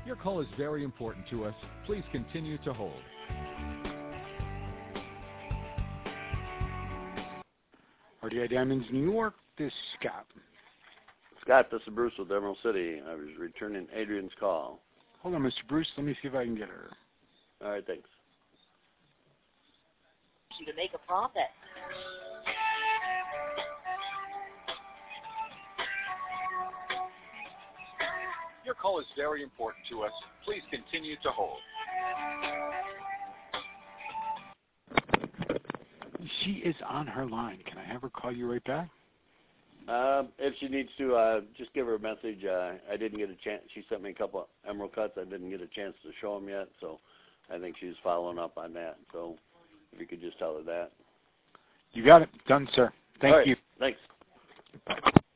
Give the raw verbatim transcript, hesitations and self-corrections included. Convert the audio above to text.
Your call is very important to us. Please continue to hold. R T I Diamonds, New York, this is Scott. Scott, this is Bruce with Emerald City. I was returning Adrian's call. Hold on, Mister Bruce. Let me see if I can get her. All right, thanks. To make a profit. Your call is very important to us. Please continue to hold. She is on her line. Can I have her call you right back? Uh, if she needs to, uh, just give her a message. Uh, I didn't get a chance. She sent me a couple of emerald cuts. I didn't get a chance to show them yet, so I think she's following up on that. So if you could just tell her that. You got it. Done, sir. Thank All right. you. Thanks.